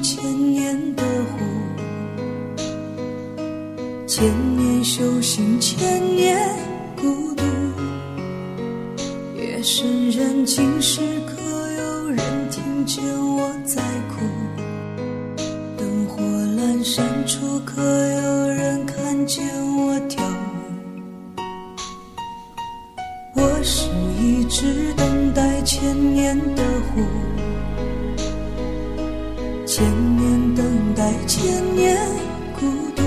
行千年的湖，千年修行千年孤独，夜深人静时可有人听见我在哭，灯火阑珊处可有人看见我跳舞，我是一只等待千年的湖，千年等待千年孤独，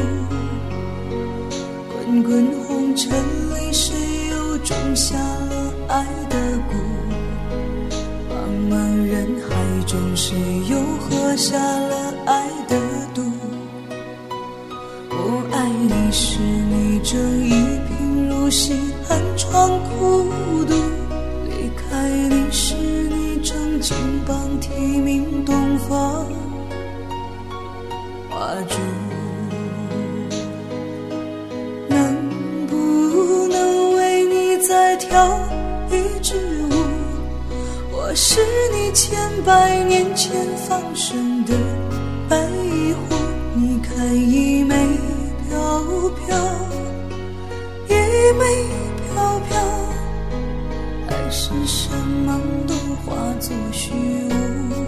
滚滚红尘里谁又种下了爱的蛊，茫茫人海中谁又喝下了爱的毒，我爱你时你正一贫如洗，寒窗苦读，离开你时你正金榜题名，东方花烛，能不能为你再跳一支舞？我是你千百年前放生的白狐，你看一枚飘飘，一枚飘飘，还是山盟都化作虚无？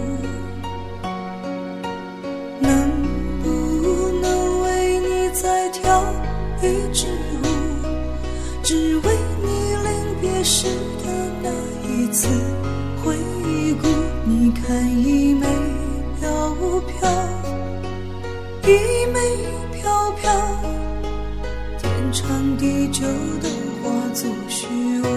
能不能为你再跳一支舞？只为你临别时的那一次回顾，你看一枚飘飘，一枚飘飘，天长地久的化作虚无。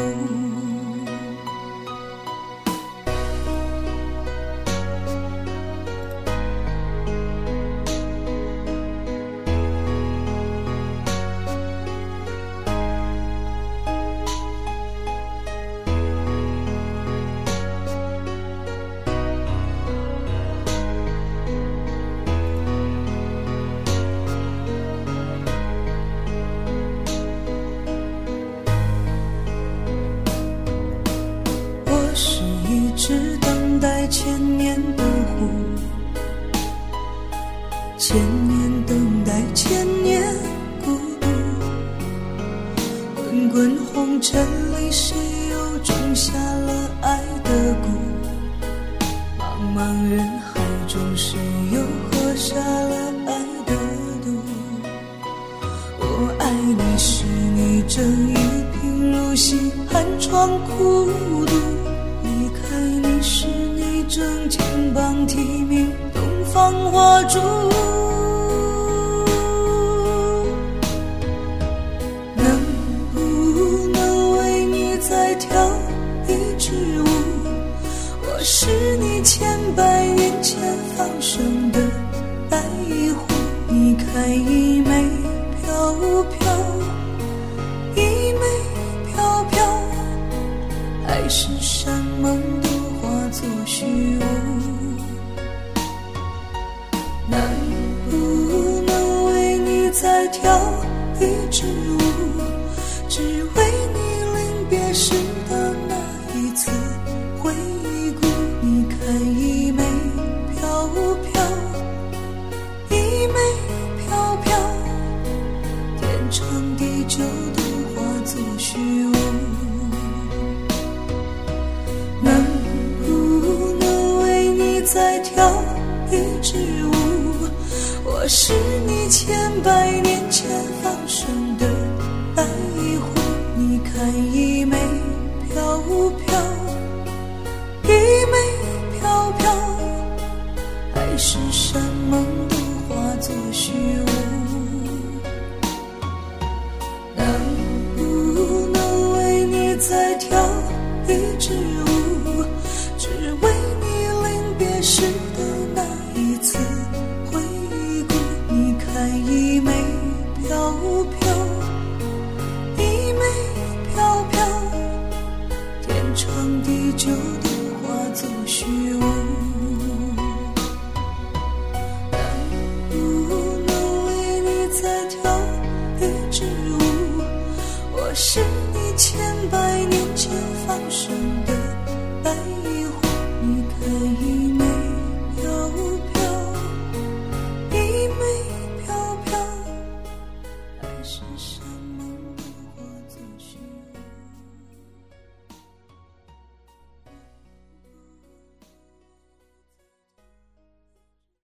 是等待千年的湖，千年等待千年孤独，滚滚红尘里谁又种下了爱的蛊，茫茫人海中谁又喝下了爱的毒，我爱你时你正一贫如洗，寒窗苦读，你是你正金榜题名，东方花烛，能不能为你再跳一支舞？我是你千百年前放生的白狐，你看一枚飘飘，一枚飘飘，还是山盟做虚无？能不能为你再跳一支舞？只为你临别时的那一次回顾，你看一枚飘飘，一枚飘飘，天长地久都化作虚无。再跳一支舞，我是你千百年前放生的白狐，你看一枚飘飘，一枚飘飘，还是山盟都化作虚无？能不能为你再跳一支舞？只为时的那一次回顾，你看一枚飘飘，一枚飘飘，天长地久都化作虚无。能不能为你再跳一支舞？我是你千百年前放生的